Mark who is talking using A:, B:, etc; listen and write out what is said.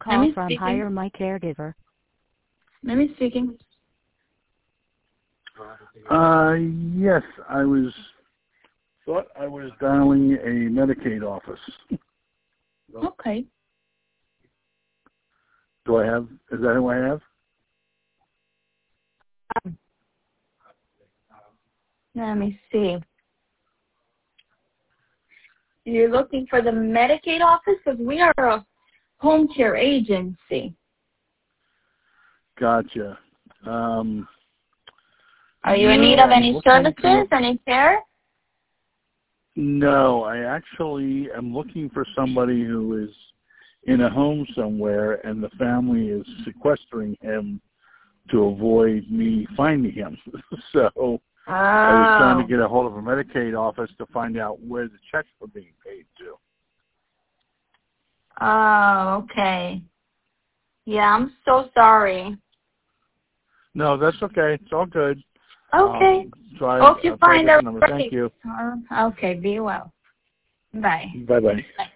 A: call from Hire My Caregiver.
B: Mimi speaking.
C: Yes, thought I was dialing a Medicaid office.
B: Okay.
C: Is that who I have?
B: Let me see. You're looking for the Medicaid office? Because we are a home care agency.
C: Gotcha.
B: Are you in need of any services, any care?
C: No, I actually am looking for somebody who is in a home somewhere and the family is sequestering him to avoid me finding him. So I was trying to get a hold of a Medicaid office to find out where the checks were being paid to.
B: Oh, okay. Yeah, I'm so sorry.
C: No, that's okay. It's all good.
B: Okay.
C: Try,
B: hope you find
C: the
B: a
C: number. Thank you.
B: Okay, be well. Bye.
C: Bye-bye.
B: Bye.